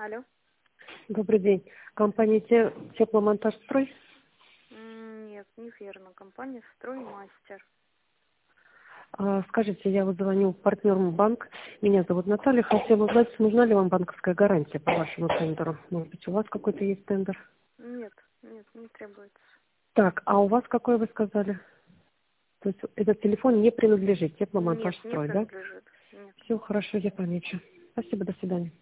Алло. Добрый день. Компания Тепломонтажстрой. Нет, неверно. Компания «Строймастер». Скажите, я вот звоню партнерам банк. Меня зовут Наталья. Хотела узнать, нужна ли вам банковская гарантия по вашему тендеру? Может быть, у вас какой-то есть тендер? Нет, не требуется. Так, а у вас какой вы сказали? То есть этот телефон не принадлежит Нет, не Тепломонтажстрой, да? принадлежит. Нет. Все хорошо, я помечу. Спасибо, до свидания.